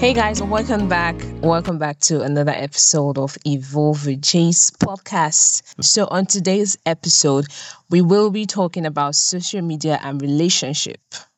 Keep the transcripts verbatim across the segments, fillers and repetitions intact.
Hey guys, welcome back. Welcome back to another episode of Evolve with Jace podcast. So, on today's episode, we will be talking about social media and relationship.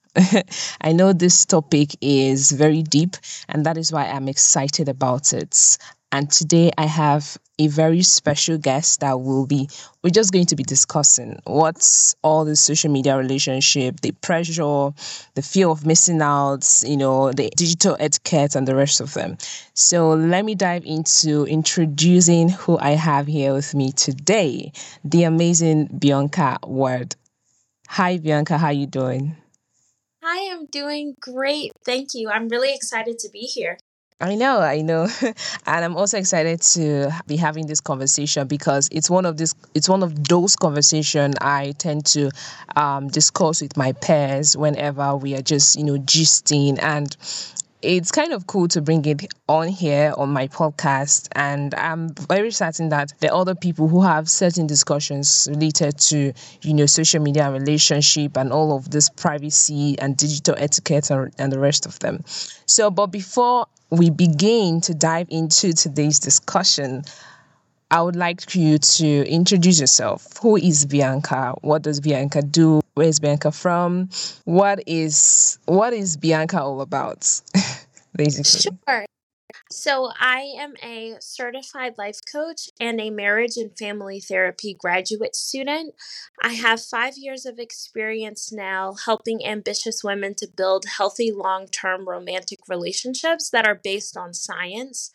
I know this topic is very deep, and that is why I'm excited about it. And today I have a very special guest that will be, we're just going to be discussing what's all the social media relationship, the pressure, the fear of missing out, you know, the digital etiquette, and the rest of them. So let me dive into introducing who I have here with me today, the amazing Bianca Ward. Hi, Bianca. How you doing? Hi, I'm doing great. Thank you. I'm really excited to be here. I know, I know. And I'm also excited to be having this conversation because it's one of this it's one of those conversation I tend to um discuss with my peers whenever we are just, you know, gisting, and it's kind of cool to bring it on here on my podcast. And I'm very certain that there are other people who have certain discussions related to, you know, social media and relationship and all of this privacy and digital etiquette and, and the rest of them. So, but before we begin to dive into today's discussion, I would like you to introduce yourself. Who is Bianca? What does Bianca do? Where is Bianca from? What is what is Bianca all about? Basically. Sure. So, I am a certified life coach and a marriage and family therapy graduate student. I have five years of experience now helping ambitious women to build healthy, long term romantic relationships that are based on science.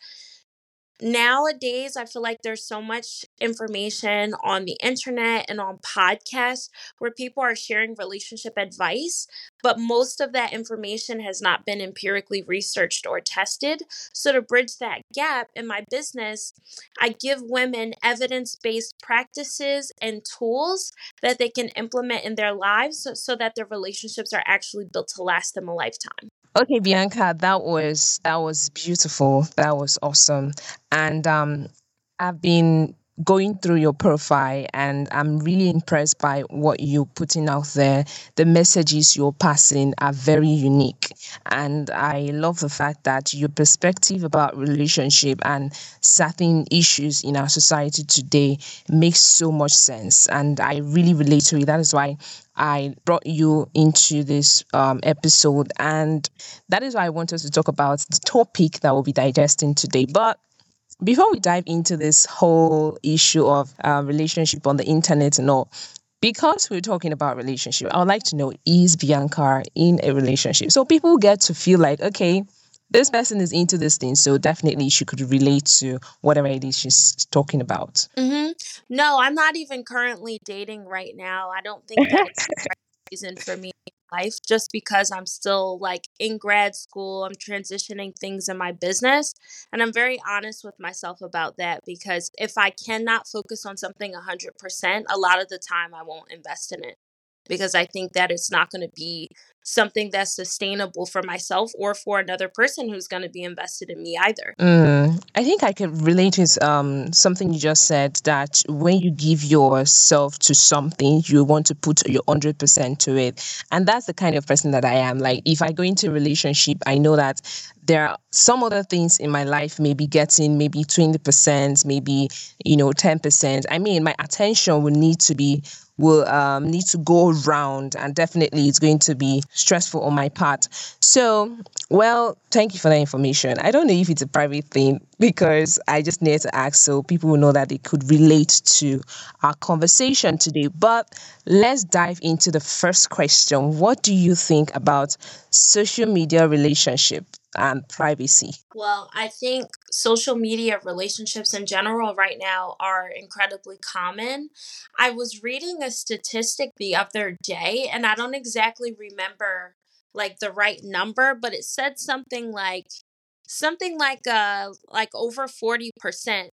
Nowadays, I feel like there's so much information on the internet and on podcasts where people are sharing relationship advice, but most of that information has not been empirically researched or tested. So, to bridge that gap in my business, I give women evidence based practices and tools that they can implement in their lives so, so that their relationships are actually built to last them a lifetime. Okay, Bianca, that was that was beautiful. That was awesome. And um I've been going through your profile and I'm really impressed by what you're putting out there. The messages you're passing are very unique. And I love the fact that your perspective about relationship and certain issues in our society today makes so much sense. And I really relate to it. That is why I brought you into this um, episode. And that is why I want us to talk about the topic that we'll be digesting today. But before we dive into this whole issue of uh, relationship on the internet and all, because we're talking about relationship, I would like to know, is Bianca in a relationship? So people get to feel like, okay, this person is into this thing, so definitely she could relate to whatever it is she's talking about. hmm No, I'm not even currently dating right now. I don't think that it's the right season for me in life just because I'm still like in grad school. I'm transitioning things in my business. And I'm very honest with myself about that because if I cannot focus on something one hundred percent, a lot of the time I won't invest in it because I think that it's not going to be something that's sustainable for myself or for another person who's going to be invested in me either. Mm, I think I can relate with um something you just said, that when you give yourself to something, you want to put your hundred percent to it, and that's the kind of person that I am. Like if I go into a relationship, I know that there are some other things in my life, maybe getting maybe twenty percent, maybe you know ten percent. I mean, my attention will need to be will um, need to go around, and definitely it's going to be stressful on my part. So, well, thank you for that information. I don't know if it's a private thing because I just need to ask so people will know that they could relate to our conversation today. But let's dive into the first question. What do you think about social media relationship and privacy? Well, I think social media relationships in general right now are incredibly common. I was reading a statistic the other day, and I don't exactly remember like the right number, but it said something like something like uh like over forty percent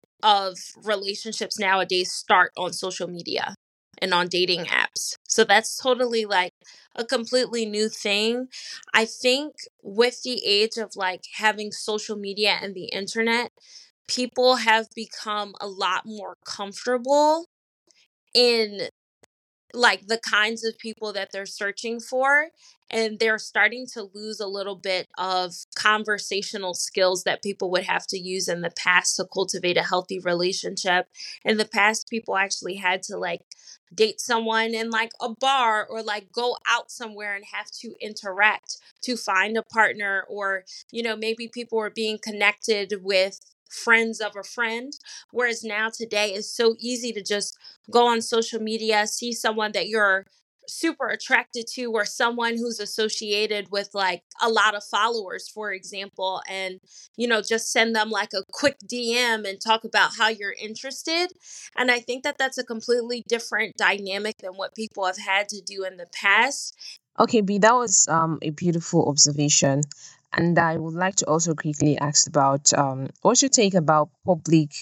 of relationships nowadays start on social media and on dating apps. So that's totally like a completely new thing. I think with the age of like having social media and the internet, people have become a lot more comfortable in like the kinds of people that they're searching for, and they're starting to lose a little bit of conversational skills that people would have to use in the past to cultivate a healthy relationship. In the past, people actually had to like date someone in like a bar or like go out somewhere and have to interact to find a partner, or you know, maybe people were being connected with friends of a friend, whereas now today is so easy to just go on social media, see someone that you're super attracted to, or someone who's associated with like a lot of followers, for example, and you know, just send them like a quick D M and talk about how you're interested. And I think that that's a completely different dynamic than what people have had to do in the past. Okay, B, that was um a beautiful observation. And I would like to also quickly ask about um what's your take about public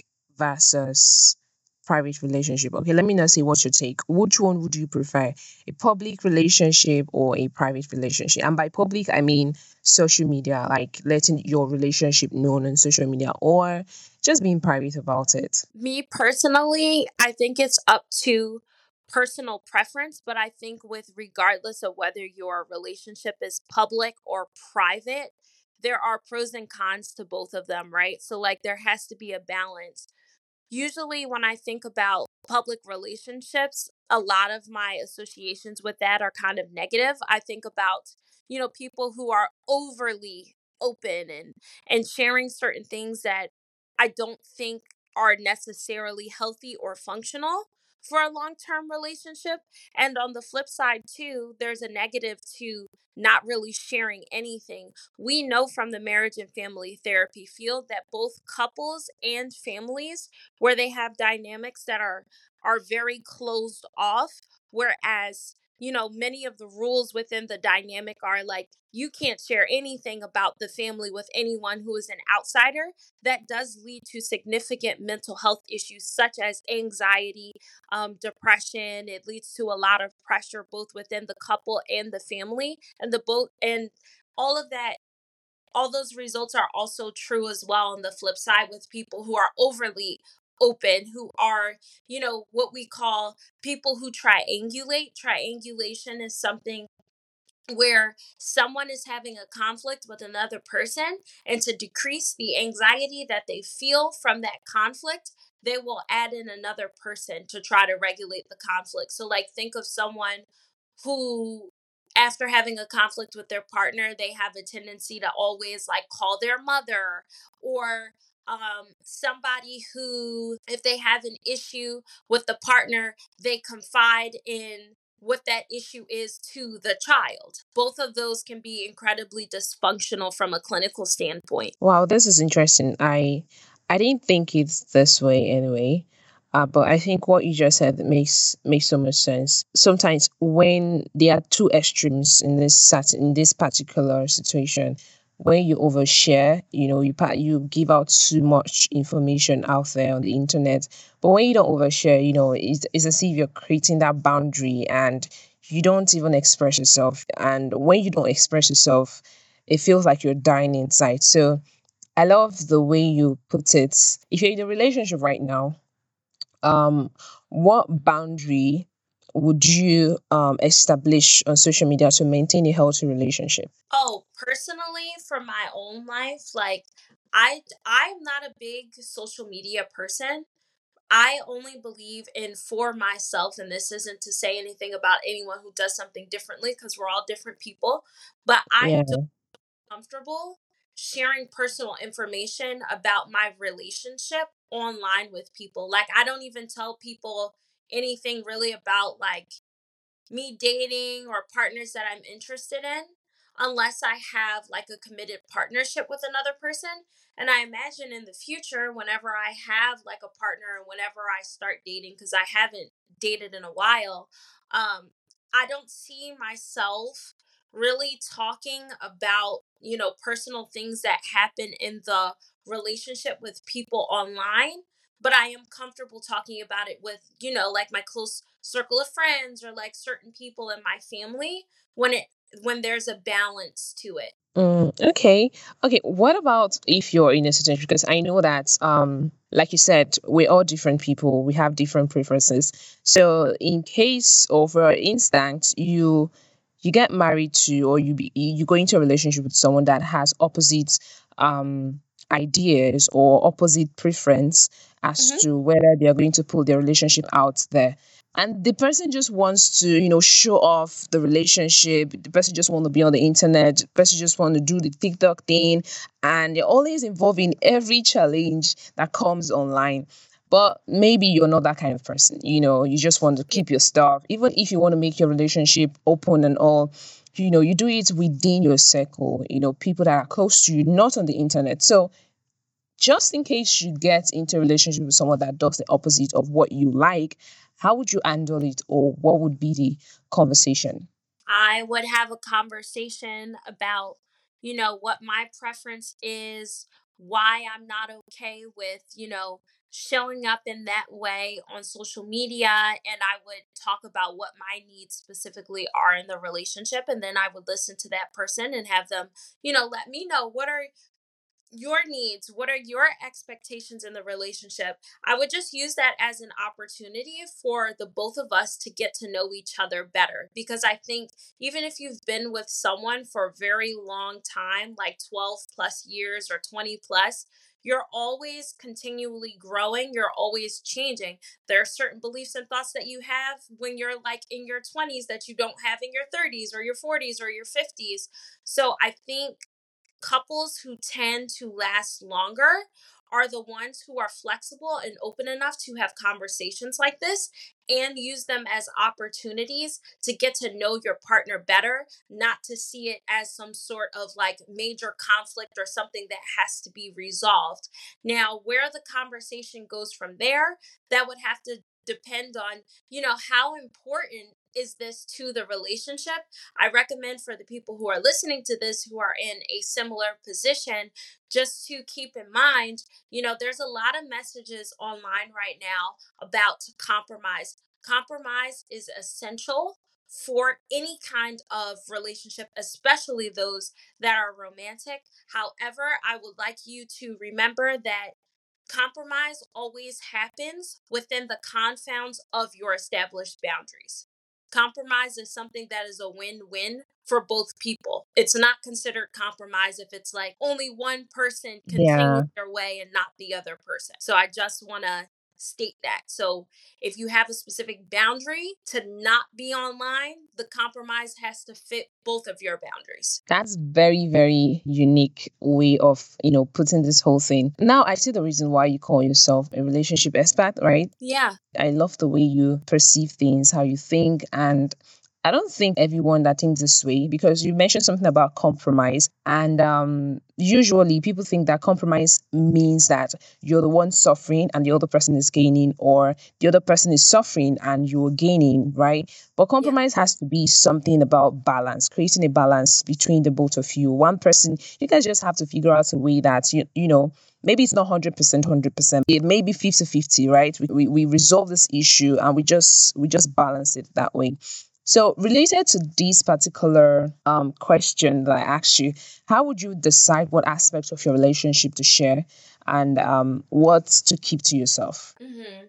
versus private relationship? Okay, let me not say what's your take. Which one would you prefer? A public relationship or a private relationship? And by public I mean social media, like letting your relationship known on social media, or just being private about it. Me personally, I think it's up to personal preference, but I think with regardless of whether your relationship is public or private, there are pros and cons to both of them, right? So like there has to be a balance. Usually, when I think about public relationships, a lot of my associations with that are kind of negative. I think about, you know, people who are overly open and and sharing certain things that I don't think are necessarily healthy or functional for a long-term relationship. And on the flip side too, there's a negative to not really sharing anything. We know from the marriage and family therapy field that both couples and families where they have dynamics that are are very closed off, whereas you know, many of the rules within the dynamic are like you can't share anything about the family with anyone who is an outsider. That does lead to significant mental health issues such as anxiety, um, depression. It leads to a lot of pressure both within the couple and the family, and the both and all of that, all those results are also true as well on the flip side with people who are overly open, who are, you know, what we call people who triangulate. Triangulation is something where someone is having a conflict with another person, and to decrease the anxiety that they feel from that conflict, they will add in another person to try to regulate the conflict. So like think of someone who, after having a conflict with their partner, they have a tendency to always like call their mother, or um somebody who, if they have an issue with the partner, they confide in what that issue is to the child. Both of those can be incredibly dysfunctional from a clinical standpoint. Wow, this is interesting. I I didn't think it's this way anyway. Uh, but I think what you just said makes makes so much sense. Sometimes when there are two extremes in this sat in this particular situation, when you overshare, you know, you pa- you give out too much information out there on the internet. But when you don't overshare, you know, it's, it's as if you're creating that boundary and you don't even express yourself. And when you don't express yourself, it feels like you're dying inside. So I love the way you put it. If you're in a relationship right now, um, what boundary would you um establish on social media to maintain a healthy relationship? Oh, personally, for my own life, like I I'm not a big social media person. I only believe in for myself, and this isn't to say anything about anyone who does something differently because we're all different people, but I Yeah. don't comfortable sharing personal information about my relationship online with people. Like I don't even tell people anything really about like me dating or partners that I'm interested in unless I have like a committed partnership with another person. And I imagine in the future, whenever I have like a partner and whenever I start dating, because I haven't dated in a while, um, I don't see myself really talking about, you know, personal things that happen in the relationship with people online, but I am comfortable talking about it with, you know, like my close circle of friends or like certain people in my family when it when there's a balance to it. Mm, okay. Okay. What about if you're in a situation? Because I know that um like you said, we're all different people. We have different preferences. So, in case of, for instance, you you get married to, or you be, you go into a relationship with someone that has opposite um ideas or opposite preference as Hmm. to whether they are going to pull their relationship out there, and the person just wants to, you know show off the relationship. The person just want to be on the internet. The person just want to do the TikTok thing, and they're always involved in every challenge that comes online. But maybe you're not that kind of person. You know, you just want to Yeah. keep your stuff. Even if you want to make your relationship open and all, you know, you do it within your circle, you know, people that are close to you, not on the internet. So just in case you get into a relationship with someone that does the opposite of what you like, how would you handle it, or what would be the conversation? I would have a conversation about, you know, what my preference is, why I'm not okay with, you know, showing up in that way on social media. And I would talk about what my needs specifically are in the relationship. And then I would listen to that person and have them, you know, let me know what are your needs, what are your expectations in the relationship. I would just use that as an opportunity for the both of us to get to know each other better, because I think even if you've been with someone for a very long time, like twelve plus years or twenty plus, you're always continually growing, you're always changing. There are certain beliefs and thoughts that you have when you're like in your twenties that you don't have in your thirties or your forties or your fifties. So I think couples who tend to last longer are the ones who are flexible and open enough to have conversations like this and use them as opportunities to get to know your partner better, not to see it as some sort of like major conflict or something that has to be resolved. Now, where the conversation goes from there, that would have to depend on, you know, how important is this to the relationship. I recommend for the people who are listening to this who are in a similar position just to keep in mind, you know, there's a lot of messages online right now about compromise. Compromise is essential for any kind of relationship, especially those that are romantic. However, I would like you to remember that compromise always happens within the confounds of your established boundaries. Compromise is something that is a win win for both people. It's not considered compromise if it's like only one person continues Yeah. their way and not the other person. So I just want to state that. So if you have a specific boundary to not be online, the compromise has to fit both of your boundaries. That's very, very unique way of, you know, putting this whole thing. Now I see the reason why you call yourself a relationship expert, right? Yeah. I love the way you perceive things, how you think, and I don't think everyone that thinks this way, because you mentioned something about compromise, and um, usually people think that compromise means that you're the one suffering and the other person is gaining, or the other person is suffering and you're gaining, right? But Yeah. compromise has to be something about balance, creating a balance between the both of you. One person, you guys just have to figure out a way that you you know maybe it's not one hundred percent one hundred percent, it may be fifty fifty, right? We, we we resolve this issue and we just we just balance it that way. So related to this particular um question that I asked you, how would you decide what aspects of your relationship to share, and um what to keep to yourself? Hmm.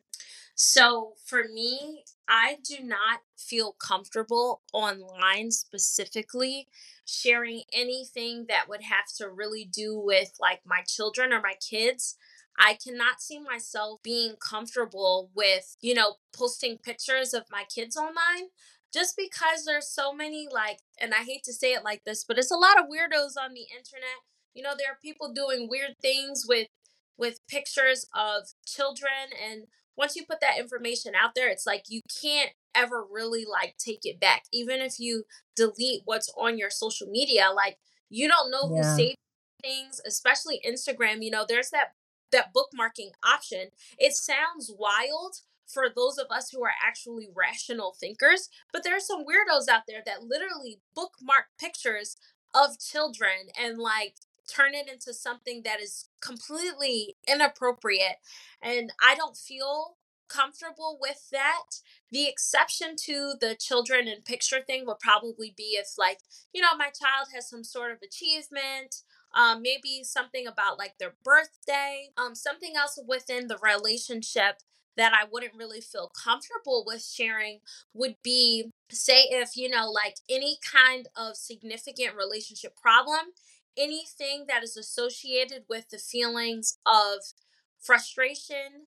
So for me, I do not feel comfortable online specifically sharing anything that would have to really do with like my children or my kids. I cannot see myself being comfortable with, you know, posting pictures of my kids online just because there's so many like, and I hate to say it like this, but it's a lot of weirdos on the internet. You know, there are people doing weird things with with pictures of children, and once you put that information out there, it's like you can't ever really like take it back. Even if you delete what's on your social media, like you don't know who Yeah. saved things, especially Instagram. You know, there's that that bookmarking option. It sounds wild for those of us who are actually rational thinkers, but there are some weirdos out there that literally bookmark pictures of children and like turn it into something that is completely inappropriate. And I don't feel comfortable with that. The exception to the children and picture thing would probably be if, like, you know, my child has some sort of achievement, um, maybe something about like their birthday, um, something else within the relationship that I wouldn't really feel comfortable with sharing would be, say, if, you know, like any kind of significant relationship problem, anything that is associated with the feelings of frustration,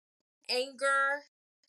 anger,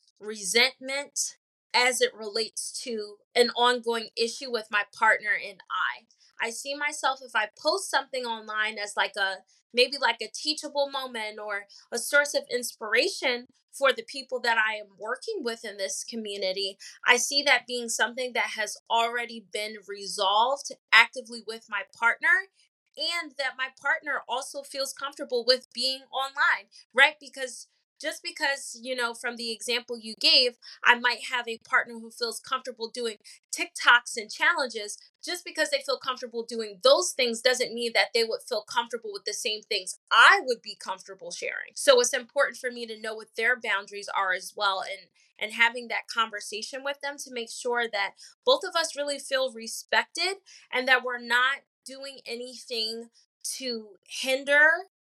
resentment as it relates to an ongoing issue with my partner and I. I see myself, if I post something online, as like a maybe like a teachable moment or a source of inspiration for the people that I am working with in this community. I see that being something that has already been resolved actively with my partner, and that my partner also feels comfortable with being online, right? Because just because, you know, from the example you gave, I might have a partner who feels comfortable doing TikToks and challenges. Just because they feel comfortable doing those things doesn't mean that they would feel comfortable with the same things I would be comfortable sharing. So it's important for me to know what their boundaries are as well, and and having that conversation with them to make sure that both of us really feel respected, and that we're not doing anything to hinder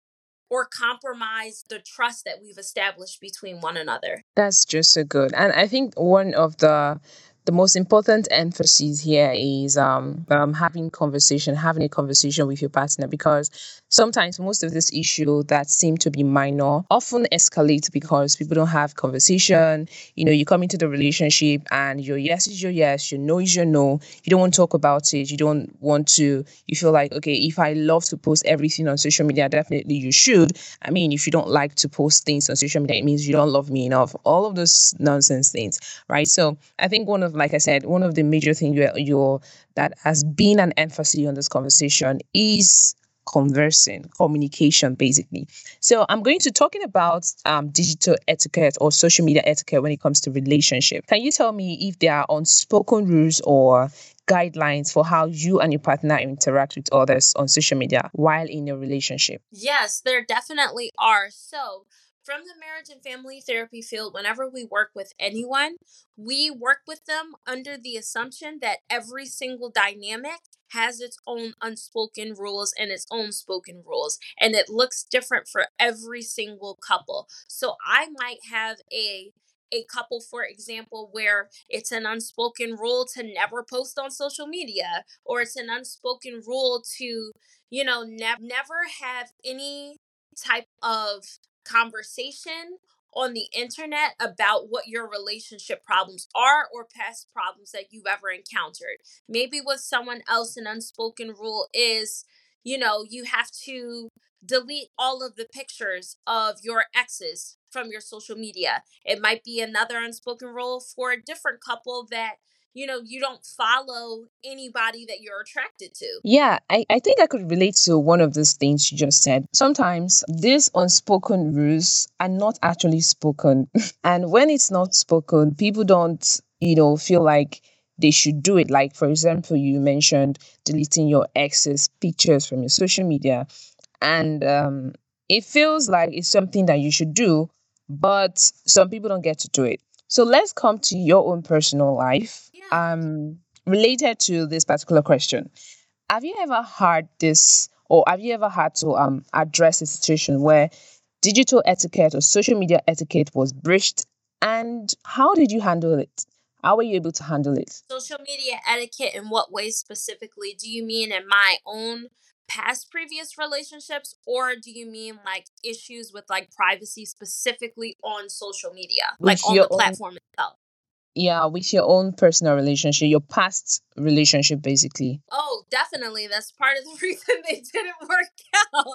or compromise the trust that we've established between one another. That's just so good. And I think one of the the most important emphasis here is um, um having conversation, having a conversation with your partner, because sometimes most of this issue that seem to be minor often escalates because people don't have conversation. You know, you come into the relationship and your yes is your yes, your no is your no. You don't want to talk about it. You don't want to, you feel like, okay, if I love to post everything on social media, definitely you should. I mean, if you don't like to post things on social media, it means you don't love me enough. All of those nonsense things, right? So I think one of, like I said, one of the major things you're, you're that has been an emphasis on this conversation is conversing, communication, basically. So I'm going to talking about um, digital etiquette or social media etiquette when it comes to relationship. Can you tell me if there are unspoken rules or guidelines for how you and your partner interact with others on social media while in a relationship? Yes, there definitely are. So, from the marriage and family therapy field, whenever we work with anyone, we work with them under the assumption that every single dynamic has its own unspoken rules and its own spoken rules, and it looks different for every single couple. So, I might have a a couple, for example, where it's an unspoken rule to never post on social media, or it's an unspoken rule to, you know, ne- never have any type of conversation on the internet about what your relationship problems are or past problems that you've ever encountered. Maybe with someone else, an unspoken rule is, you know, you have to delete all of the pictures of your exes from your social media. It might be another unspoken rule for a different couple that, you know, you don't follow anybody that you're attracted to. Yeah, I, I think I could relate to one of those things you just said. Sometimes these unspoken rules are not actually spoken. And when it's not spoken, people don't, you know, feel like they should do it. Like, for example, you mentioned deleting your ex's pictures from your social media. And um, it feels like it's something that you should do, but some people don't get to do it. So let's come to your own personal life Yeah. um, related to this particular question. Have you ever had this, or have you ever had to um address a situation where digital etiquette or social media etiquette was breached, and how did you handle it? How were you able to handle it? Social media etiquette, in what way specifically? Do you mean in my own past previous relationships, or do you mean like issues with like privacy specifically on social media, like With on your the own, platform itself? yeah, with your own personal relationship, your past relationship, basically. Oh, definitely. That's part of the reason they didn't work out.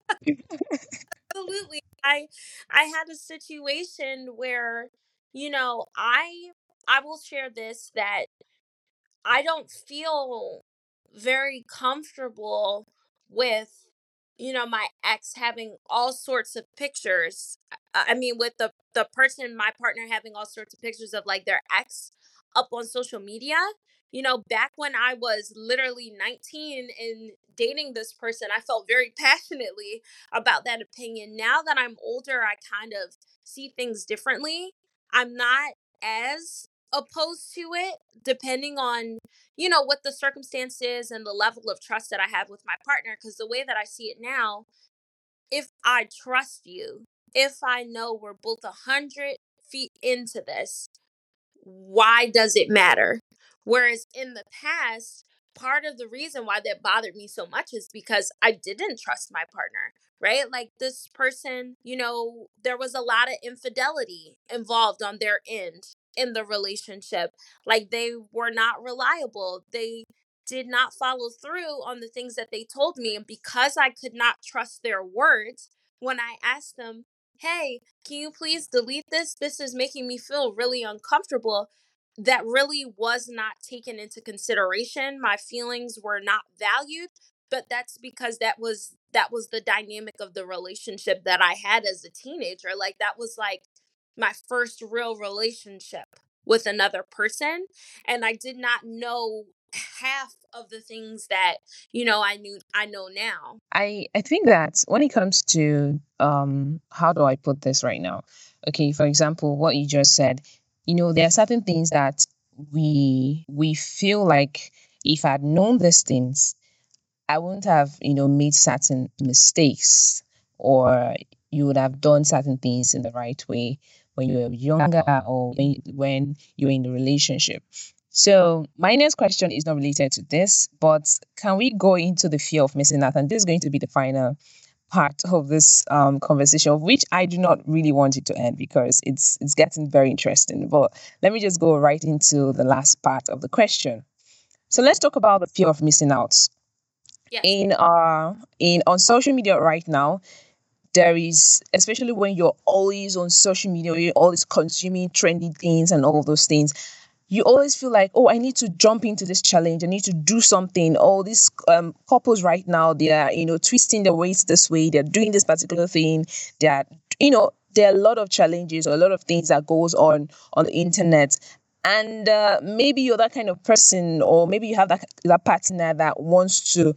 Absolutely. I I had a situation where, you know, I I will share this, that I don't feel very comfortable with, you know, my ex having all sorts of pictures. I I mean, with the the person, my partner, having all sorts of pictures of like their ex up on social media. You know, back when I was literally nineteen and dating this person, I felt very passionately about that opinion. Now that I'm older, I kind of see things differently. I'm not as opposed to it, depending on, you know, what the circumstance is and the level of trust that I have with my partner. Because the way that I see it now, if I trust you, if I know we're both a hundred feet into this, why does it matter? Whereas in the past, part of the reason why that bothered me so much is because I didn't trust my partner, right? Like this person, you know, there was a lot of infidelity involved on their end in the relationship. Like they were not reliable. They did not follow through on the things that they told me. And because I could not trust their words, when I asked them, hey, can you please delete this? This is making me feel really uncomfortable. That really was not taken into consideration. My feelings were not valued, but that's because that was that was the dynamic of the relationship that I had as a teenager. Like that was like my first real relationship with another person, and I did not know half of the things that, you know, I knew I know now. I I think that when it comes to um how do I put this right now? Okay, for example, what you just said, you know, there are certain things that we we feel like if I'd known these things, I wouldn't have, you know, made certain mistakes, or you would have done certain things in the right way when you were younger, or when, when you were in the relationship. So my next question is not related to this, but can we go into the fear of missing out? And this is going to be the final part of this um, conversation, of which I do not really want it to end because it's it's getting very interesting. But let me just go right into the last part of the question. So let's talk about the fear of missing out Yes. in uh in on social media right now. There is, especially when you're always on social media, you're always consuming trendy things and all of those things, you always feel like, oh, I need to jump into this challenge, I need to do something. All these um couples right now, they are, you know, twisting their waist this way, they're doing this particular thing, they're, you know, there are a lot of challenges or a lot of things that goes on on the internet. And uh, maybe you're that kind of person, or maybe you have that that partner that wants to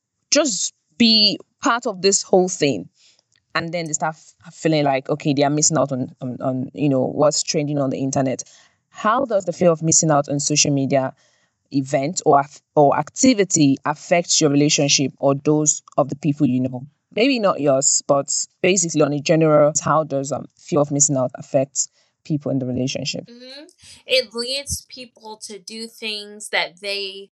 just be part of this whole thing, and then they start f- feeling like, okay, they are missing out on, on on you know what's trending on the internet. How does the fear of missing out on social media event or af- or activity affect your relationship or those of the people you know? Maybe not yours, but basically on a general, how does um fear of missing out affect people in the relationship? hmm It leads people to do things that they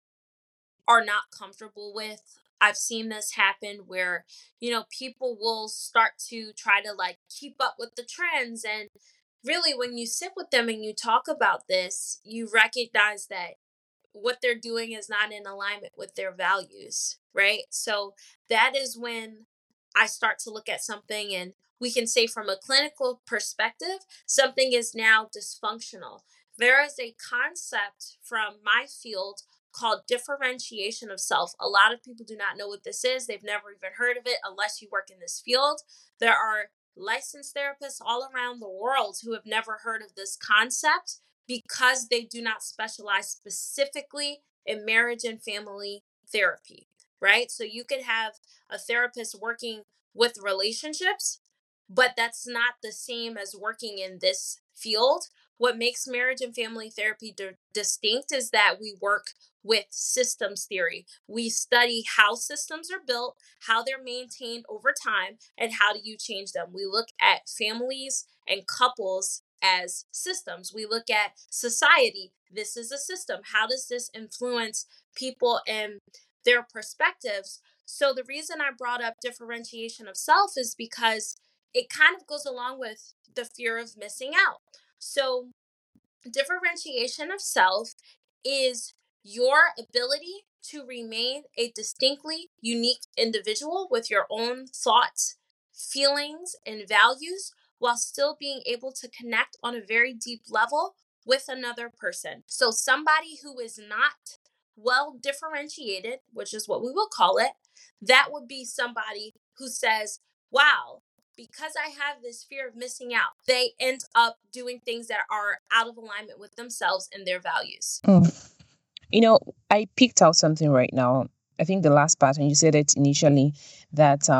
are not comfortable with. I've seen this happen where, you know, people will start to try to like keep up with the trends. And really, when you sit with them and you talk about this, you recognize that what they're doing is not in alignment with their values, right? So that is when I start to look at something, and we can say from a clinical perspective, something is now dysfunctional. There is a concept from my field called differentiation of self. A lot of people do not know what this is. They've never even heard of it unless you work in this field. There are licensed therapists all around the world who have never heard of this concept because they do not specialize specifically in marriage and family therapy, right? So you could have a therapist working with relationships, but that's not the same as working in this field. What makes marriage and family therapy di- distinct is that we work with systems theory. We study how systems are built, how they're maintained over time, and how do you change them. We look at families and couples as systems. We look at society. This is a system. How does this influence people and their perspectives? So, the reason I brought up differentiation of self is because it kind of goes along with the fear of missing out. So, differentiation of self is your ability to remain a distinctly unique individual with your own thoughts, feelings, and values while still being able to connect on a very deep level with another person. So, somebody who is not well differentiated, which is what we will call it, that would be somebody who says, wow, because I have this fear of missing out, they end up doing things that are out of alignment with themselves and their values. Mm. You know, I picked out something right now. I think the last part, and you said it initially, that um,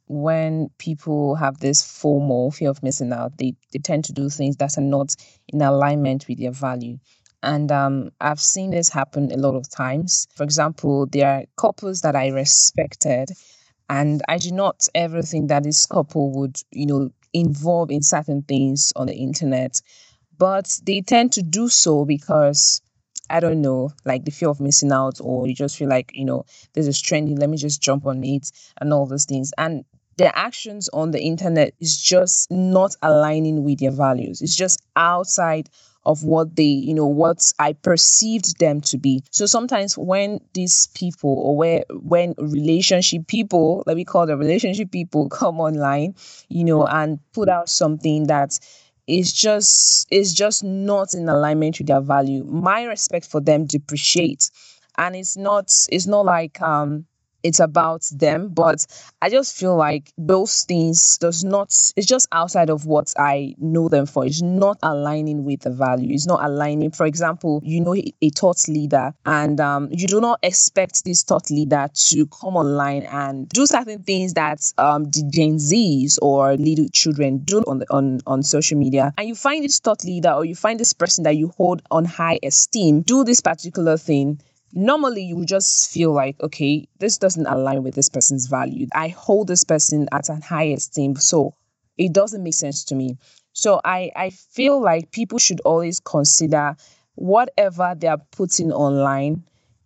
when people have this FOMO, fear of missing out, they, they tend to do things that are not in alignment with their value. And um, I've seen this happen a lot of times. For example, there are couples that I respected, and I do not ever think that this couple would, you know, involve in certain things on the internet, but they tend to do so because I don't know, like the fear of missing out, or you just feel like, you know, this is trending, let me just jump on it and all those things. And their actions on the internet is just not aligning with their values. It's just outside of what they, you know, what I perceived them to be. So sometimes when these people, or where when relationship people, let me call them relationship people, come online, you know, and put out something that is just is just not in alignment with their value, my respect for them depreciates. And it's not it's not like um it's about them, but I just feel like those things does not, it's just outside of what I know them for. It's not aligning with the value. It's not aligning. For example, you know, a, a thought leader, and um you do not expect this thought leader to come online and do certain things that um the Gen Zs or little children do on the, on on social media. And you find this thought leader, or you find this person that you hold on high esteem, do this particular thing. Normally you would just feel like, okay, this doesn't align with this person's value. I hold this person at an high esteem, so it doesn't make sense to me. So i i feel like people should always consider whatever they are putting online,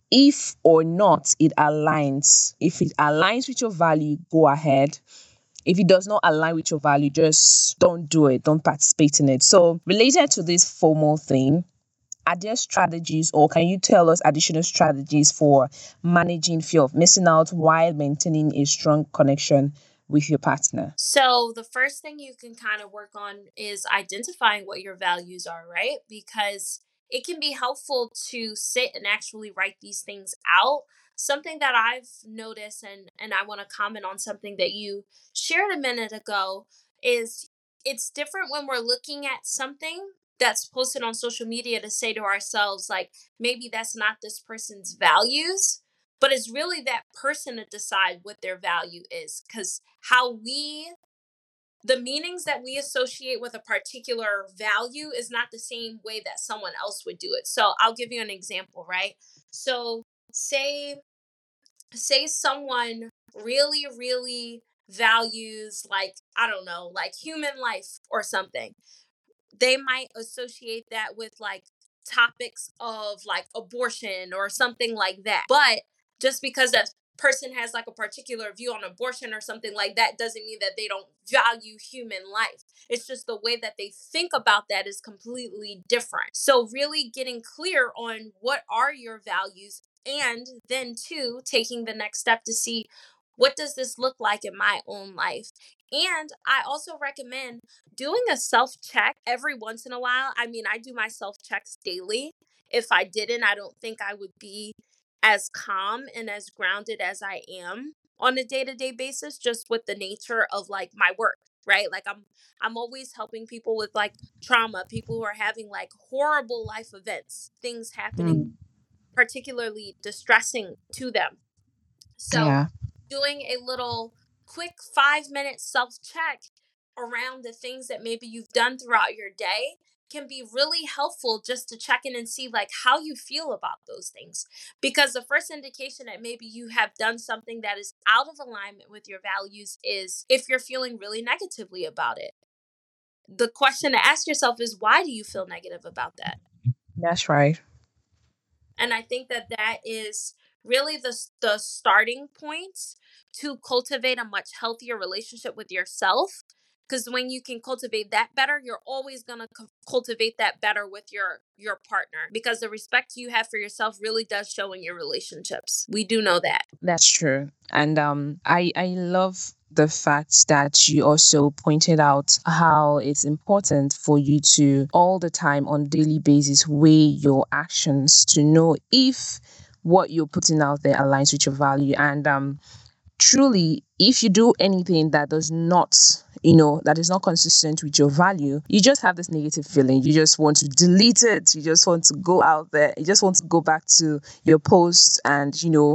if or not it aligns. If it aligns with your value, go ahead. If it does not align with your value, just don't do it, don't participate in it. So related to this formal thing, are there strategies, or can you tell us additional strategies for managing fear of missing out while maintaining a strong connection with your partner? So, the first thing you can kind of work on is identifying what your values are, right? Because it can be helpful to sit and actually write these things out. Something that I've noticed, and, and I want to comment on something that you shared a minute ago, is it's different when we're looking at something that's posted on social media to say to ourselves, like, maybe that's not this person's values, but it's really that person to decide what their value is. Because how we the meanings that we associate with a particular value is not the same way that someone else would do it. So I'll give you an example, right? So say say someone really really values, like, I don't know, like human life or something. They might associate that with like topics of like abortion or something like that. But just because that person has like a particular view on abortion or something like that doesn't mean that they don't value human life. It's just the way that they think about that is completely different. So really getting clear on what are your values, and then too taking the next step to see what does this look like in my own life. And I also recommend doing a self check every once in a while. I mean, I do my self checks daily. If I didn't, I don't think I would be as calm and as grounded as I am on a day-to-day basis, just with the nature of like my work, right? Like I'm I'm always helping people with like trauma, people who are having like horrible life events, things happening Mm, particularly distressing to them. So, yeah, doing a little quick five minute self check around the things that maybe you've done throughout your day can be really helpful, just to check in and see like how you feel about those things. Because the first indication that maybe you have done something that is out of alignment with your values is if you're feeling really negatively about it. The question to ask yourself is, why do you feel negative about that? that's right. And I think that that is really the the starting point to cultivate a much healthier relationship with yourself. Because when you can cultivate that better, you're always gonna cu- cultivate that better with your your partner. Because the respect you have for yourself really does show in your relationships. We do know that. That's true. And um I I love the fact that you also pointed out how it's important for you to all the time on daily basis weigh your actions to know if what you're putting out there aligns with your value. And um truly, if you do anything that does not, you know, that is not consistent with your value, you just have this negative feeling. You just want to delete it. You just want to go out there. You just want to go back to your post and, you know,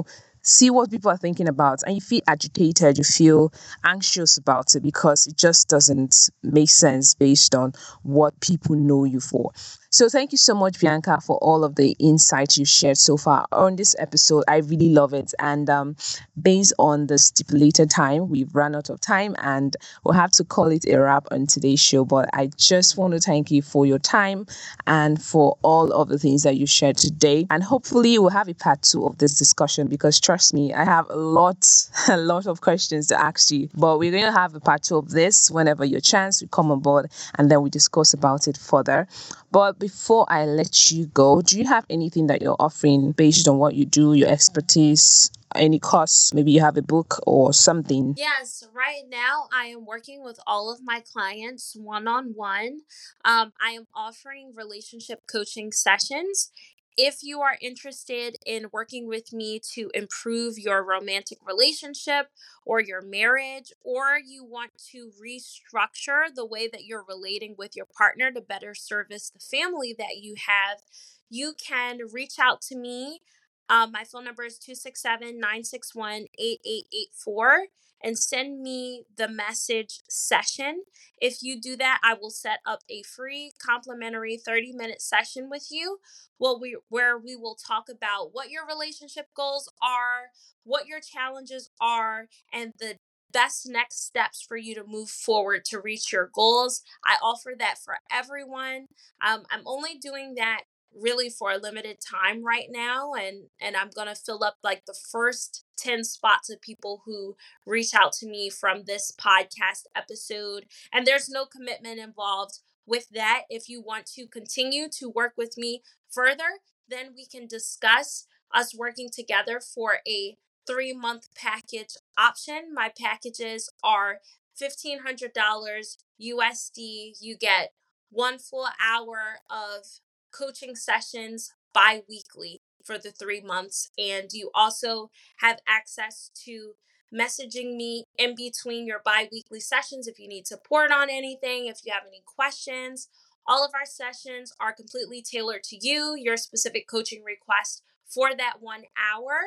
see what people are thinking about, and you feel agitated, you feel anxious about it because it just doesn't make sense based on what people know you for. So thank you so much, Bianca, for all of the insights you shared so far on this episode. I really love it. And um, based on the stipulated time, we've run out of time and we'll have to call it a wrap on today's show. But I just want to thank you for your time and for all of the things that you shared today. And hopefully we'll have a part two of this discussion, because trust me, I have a lot, a lot of questions to ask you. But we're going to have a part two of this whenever your chance we come on board, and then we discuss about it further. But before I let you go, do you have anything that you're offering based on what you do, your expertise, any course? Maybe you have a book or something. Yes, right now I am working with all of my clients one on one. Um, I am offering relationship coaching sessions. If you are interested in working with me to improve your romantic relationship or your marriage, or you want to restructure the way that you're relating with your partner to better service the family that you have, you can reach out to me. Um, my phone number is two six seven, nine six one, eight eight eight four, and send me the message session. If you do that, I will set up a free complimentary thirty minute session with you. Well, we where we will talk about what your relationship goals are, what your challenges are, and the best next steps for you to move forward to reach your goals. I offer that for everyone. Um, I'm only doing that really for a limited time right now, and and I'm going to fill up like the first ten spots of people who reach out to me from this podcast episode, and there's no commitment involved with that. If you want to continue to work with me further, then we can discuss us working together for a three month package option. My packages are fifteen hundred dollars U S D. You get one full hour of coaching sessions bi-weekly for the three months. And you also have access to messaging me in between your bi-weekly sessions if you need support on anything, if you have any questions. All of our sessions are completely tailored to you, your specific coaching request for that one hour.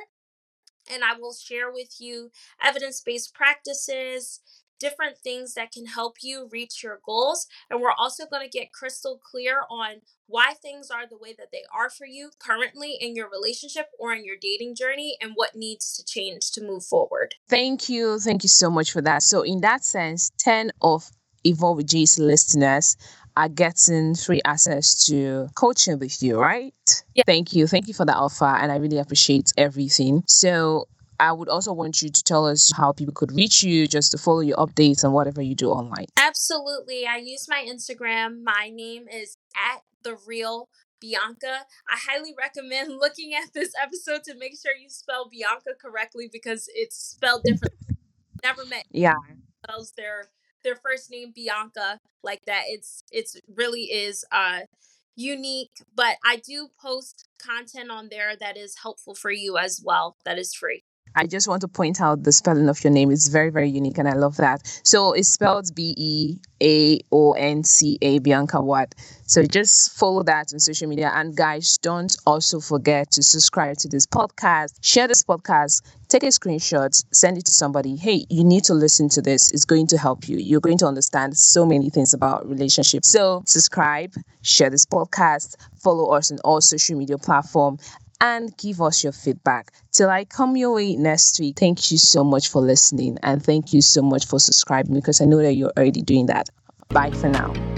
And I will share with you evidence-based practices, different things that can help you reach your goals. And we're also going to get crystal clear on why things are the way that they are for you currently in your relationship or in your dating journey, and what needs to change to move forward. Thank you. Thank you so much for that. So in that sense, ten of Evolve with G's listeners are getting free access to coaching with you, right? Yeah. Thank you. Thank you for the offer. And I really appreciate everything. So I would also want you to tell us how people could reach you, just to follow your updates and whatever you do online. Absolutely. I use my Instagram. My name is at the real Bianca. I highly recommend looking at this episode to make sure you spell Bianca correctly, because it's spelled differently. Never met Yeah. spells their their first name Bianca like that. It's it's really is uh unique, but I do post content on there that is helpful for you as well, that is free. I just want to point out the spelling of your name is very, very unique, and I love that. So it's spelled B E A O N C A, Bianca Watt. So just follow that on social media. And guys, don't also forget to subscribe to this podcast, share this podcast, take a screenshot, send it to somebody. Hey, you need to listen to this. It's going to help you. You're going to understand so many things about relationships. So subscribe, share this podcast, follow us on all social media platforms, and give us your feedback. Till I come your way next week, thank you so much for listening, and thank you so much for subscribing, because I know that you're already doing that. Bye for now.